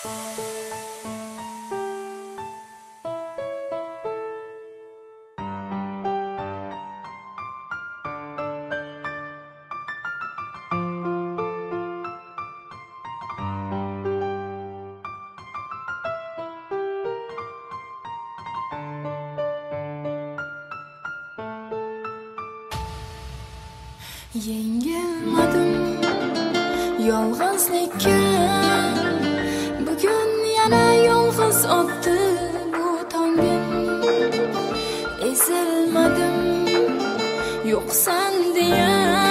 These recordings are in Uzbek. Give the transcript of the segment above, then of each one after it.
Yengilmadim yolg'izlikka, bugun yana yolg'iz o'tdi bu tongim. Ezilmadim yo'qsan deya,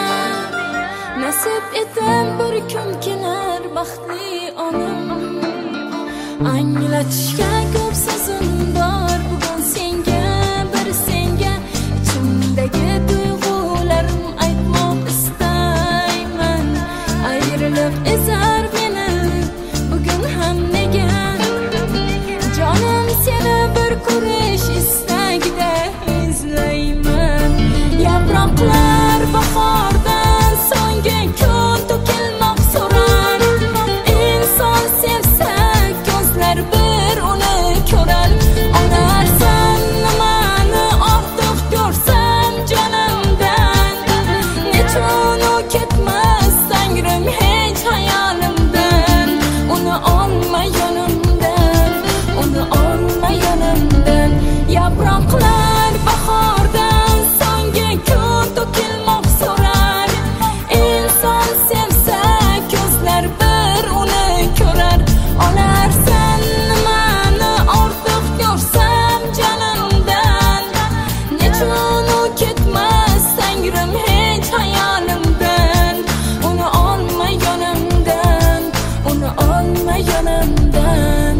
nasib etib bir kun kelar baxtli onam. Anglatishga ko'p so'zim bor bugun senga, bir senga ichimdagi tuyg'ularim aytmoq istayman. Ayrilib ezar meni bugun ham nega, jonim seni bir ko'rish istagida izlayman. Yaproqlar bahordan so'nggi kun to'kilmoq so'rar, inson sevsa ko'zlar bir uni ko'rar. Onarsan nimani ortiq ko'rsam jonimdan, nechun u ketmas tangrim hech hayolimdan. Uni olma yonimdan, uni olma yonimdan. Yaproqlar bahordan so'nggi kun to'kilmoq so'rar, inson sevsa ko'zlar bir uni ko'rar. Olarsan nimani ortiq ko'rsam jonimdan, nechun u ketmas tangrim hech hayolimdan. Uni olma yonimdan, uni olma yonimdan.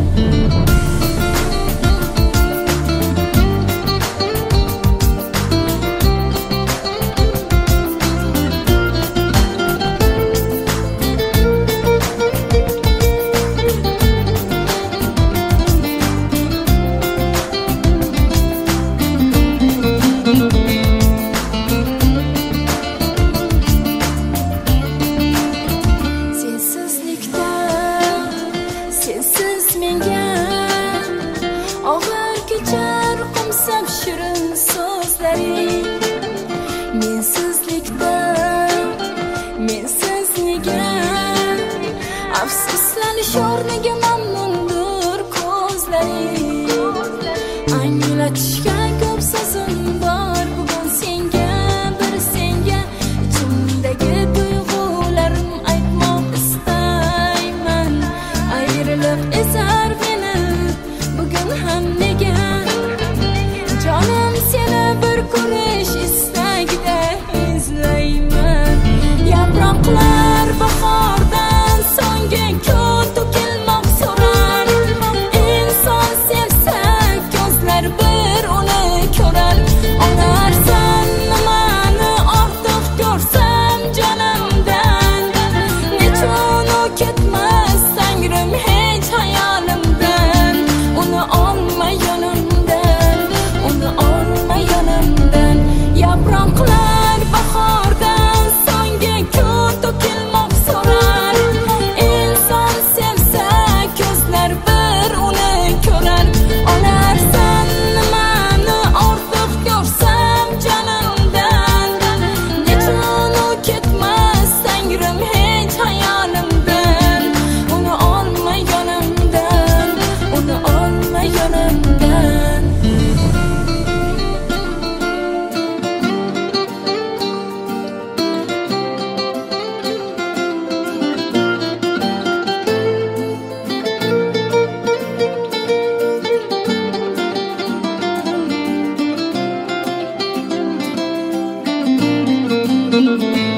Sensizlikda sensiz menga og'ir kechar qumsab shirin so'zlaring. Mensizlikda mensiz nega, afsuslanish o'rniga mamnundir ko'zlaring. Anglatishga ko'p so'zim bor bugun senga, bir senga ichimdagi tuyg'ularim aytmoq istayman. Ayrilib ezar meni bugun ham nega, jonim seni bir ko'rish istagida izlayman. Yaproqlar bahordan so'nggi kun to'kilmoq so'rar, inson sevsa ko'zlar bir uni ko'rar. Onarsan nimani ortiq ko'rsam jonimdan, nechun u ketmas tangrim hech hayolimdan. Uni olma yonimdan, uni olma yonimdan. Yaproqlar bahordan so'nggi kun to'kilmoq so'rar, inson sevsa ko'zlar bir uni ko'rar. Olarsan nimani ortiq ko'rsam jonimdan, nechun u ketmas tangrim hech hayolimdan. Uni olma yonimdan, uni olma yonimdan. Thank you.